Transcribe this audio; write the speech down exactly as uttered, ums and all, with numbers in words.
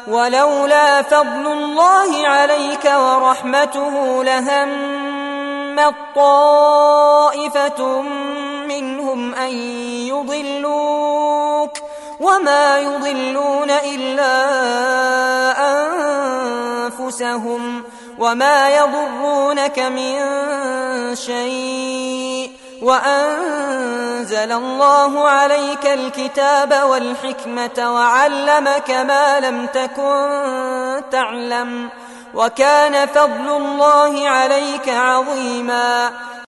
ولولا فضل الله عليك ورحمته لهمت طائفة منهم أن يضلوك وما يضلون إلا أنفسهم وما يضرونك من شيء وأنزل الله عليك الكتاب والحكمة وعلمك ما لم تكن تعلم وكان فضل الله عليك عظيما